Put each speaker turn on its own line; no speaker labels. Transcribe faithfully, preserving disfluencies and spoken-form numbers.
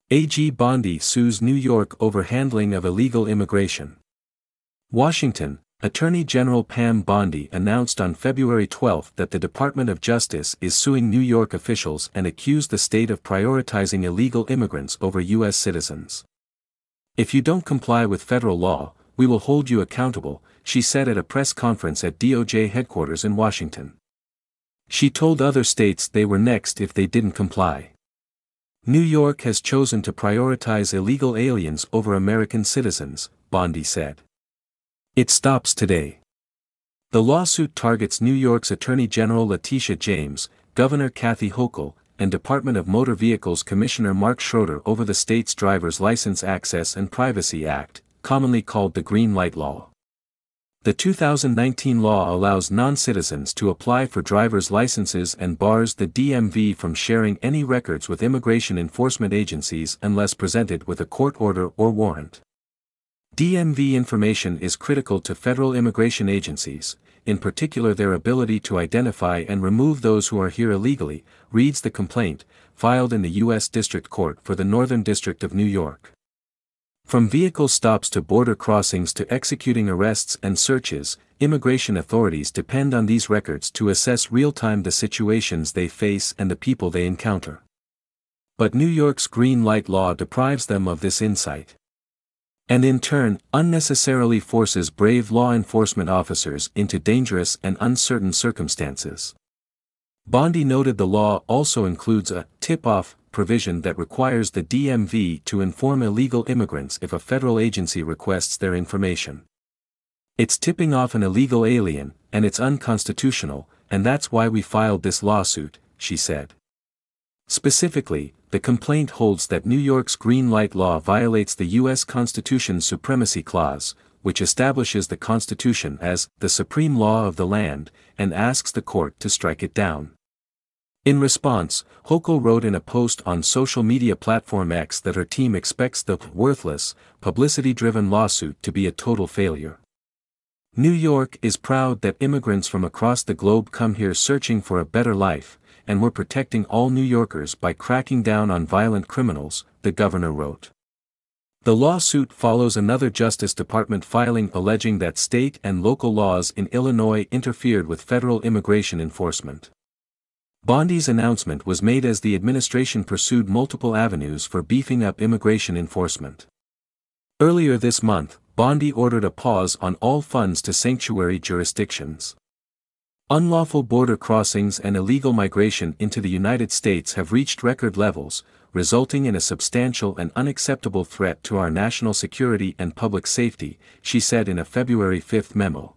A G Bondi sues New York over handling of illegal immigration. Washington, Attorney General Pam Bondi announced on February twelfth that the Department of Justice is suing New York officials and accused the state of prioritizing illegal immigrants over U S citizens. "If you don't comply with federal law, we will hold you accountable," she said at a press conference at D O J headquarters in Washington. She told other states they were next if they didn't comply. New York has chosen to prioritize illegal aliens over American citizens, Bondi said. It stops today. The lawsuit targets New York's Attorney General Letitia James, Governor Kathy Hochul, and Department of Motor Vehicles Commissioner Mark Schroeder over the state's Driver's License Access and Privacy Act, commonly called the Green Light Law. The two thousand nineteen law allows non-citizens to apply for driver's licenses and bars the D M V from sharing any records with immigration enforcement agencies unless presented with a court order or warrant. D M V information is critical to federal immigration agencies, in particular their ability to identify and remove those who are here illegally, reads the complaint, filed in the U S District Court for the Northern District of New York. From vehicle stops to border crossings to executing arrests and searches, immigration authorities depend on these records to assess real-time the situations they face and the people they encounter. But New York's Green Light Law deprives them of this insight. And in turn, unnecessarily forces brave law enforcement officers into dangerous and uncertain circumstances. Bondi noted the law also includes a tip-off provision that requires the D M V to inform illegal immigrants if a federal agency requests their information. "It's tipping off an illegal alien, and it's unconstitutional, and that's why we filed this lawsuit," she said. Specifically, the complaint holds that New York's Green Light Law violates the U S Constitution's Supremacy Clause, which establishes the Constitution as the supreme law of the land, and asks the court to strike it down. In response, Hochul wrote in a post on social media platform X that her team expects the worthless, publicity-driven lawsuit to be a total failure. New York is proud that immigrants from across the globe come here searching for a better life, and we're protecting all New Yorkers by cracking down on violent criminals, the governor wrote. The lawsuit follows another Justice Department filing alleging that state and local laws in Illinois interfered with federal immigration enforcement. Bondi's announcement was made as the administration pursued multiple avenues for beefing up immigration enforcement. Earlier this month, Bondi ordered a pause on all funds to sanctuary jurisdictions. Unlawful border crossings and illegal migration into the United States have reached record levels, resulting in a substantial and unacceptable threat to our national security and public safety, she said in a February fifth memo.